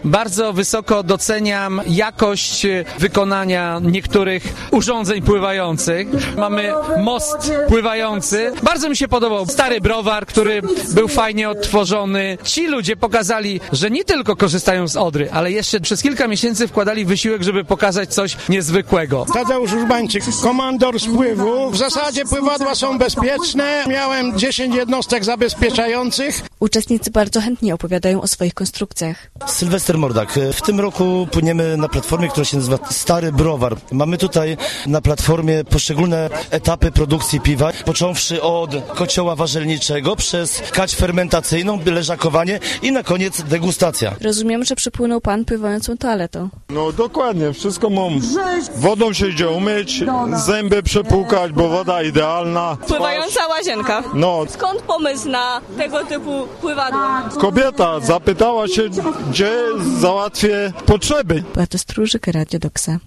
Bardzo wysoko doceniam jakość wykonania niektórych urządzeń pływających. Mamy most pływający. Bardzo mi się podobał stary browar, który był fajnie odtworzony. Ci ludzie pokazali, że nie tylko korzystają z Odry, ale jeszcze przez kilka miesięcy wkładali wysiłek, żeby pokazać coś niezwykłego. Tadeusz Urbańczyk, komandor spływu. W zasadzie pływadła są bezpieczne. Miałem 10 jednostek zabezpieczających. Uczestnicy bardzo chętnie opowiadają o swoich konstrukcjach. Sylwester Mordak. W tym roku płyniemy na platformie, która się nazywa Stary Browar. Mamy tutaj na platformie poszczególne etapy produkcji piwa, począwszy od kocioła warzelniczego, przez kać fermentacyjną, leżakowanie i na koniec degustacja. Rozumiem, że przypłynął pan pływającą toaletą. No dokładnie, wszystko mam. Wodą się idzie umyć, zęby przepłukać, bo woda idealna. Pływająca łazienka. No. Skąd pomysł na tego typu pływadła? Kobieta zapytała się, gdzie załatwię potrzeby. Beata Stróżyk, Radio Doksa.